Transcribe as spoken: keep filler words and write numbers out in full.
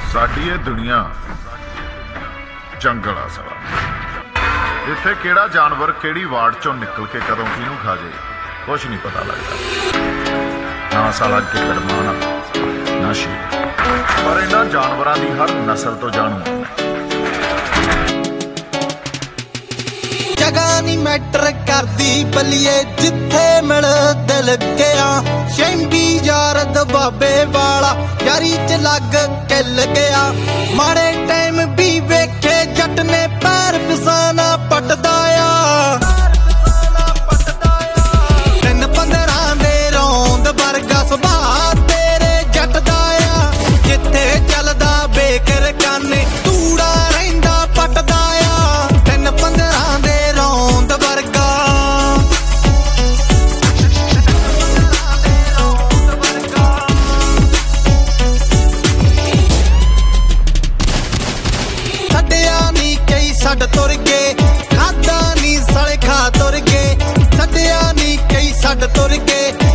ਸਾਡੀ ਇਹ ਦੁਨੀਆ ਜੰਗਲ ਆ ਸਾਲਾ। ਇੱਥੇ ਕਿਹੜਾ ਜਾਨਵਰ ਕਿਹੜੀ ਵਾਰਡ ਚੋਂ ਨਿਕਲ ਕੇ ਕਦੋਂ ਕਿਹਨੂੰ ਖਾ ਜੇ ਕੁਛ ਨਹੀਂ ਪਤਾ ਲੱਗਦਾ। ਨਾ ਸਾਲਾ ਗਿੱਦੜ ਮਾਣਾ ਨਾ ਸ਼ੇਰ, ਪਰ ਇਹਨਾਂ ਜਾਨਵਰਾਂ ਦੀ ਹਰ ਨਸਲ ਤੋਂ ਜਾਣੂ ਜਗ੍ਹਾ ਨੀ ਮੈਟਰ ਕਰਦੀ ਬੱਲੀਏ, ਜਿੱਥੇ ਮਿਲ ਦਿਲ ਗਿਆ। ਸ਼ੈਂਡੀ ਯਾਰ ਦਬਾਬੇ ਵਾਲਾ ਯਾਰੀ ਚ ਲੱਗ ਕਿੱਲ ਗਿਆ। ਮਾੜੇ ਟਾਈਮ ਵੀ ਵੇਖੇ ਜੱਟ ਨੇ ਪੈਰ ਪਿਸਾਨਾ ਪੱਟਦਾ ਆ। ਤਿੰਨ ਪੰਦਰਾਂ ਦੇ ਰੌਂਦ ਵਰਗਾ ਸੁਭਾਅ ਤੇਰੇ ਜੱਟ ਦਾ ਆ। ਜਿੱਥੇ ਚੱਲਦਾ ਬੇਕਰ ਕਾਨੇ ਤੂੜਾ ਰਹਿੰਦਾ ਪੱਟਦਾ ਆ। ਤਿੰਨ ਪੰਦਰਾਂ ਦੇ ਰੌਂਦ ਵਰਗਾ ਛੱਡਿਆ ਨੀ ਕਈ ਛੱਡ ਤੁਰ ਗਏ, ਖਾਦਾ ਨੀ ਸਾਲੇ ਖਾ ਤੁਰ ਗਏ। ਛੱਡਿਆ ਨੀ ਕਈ ਛੱਡ ਤੁਰ ਗਏ,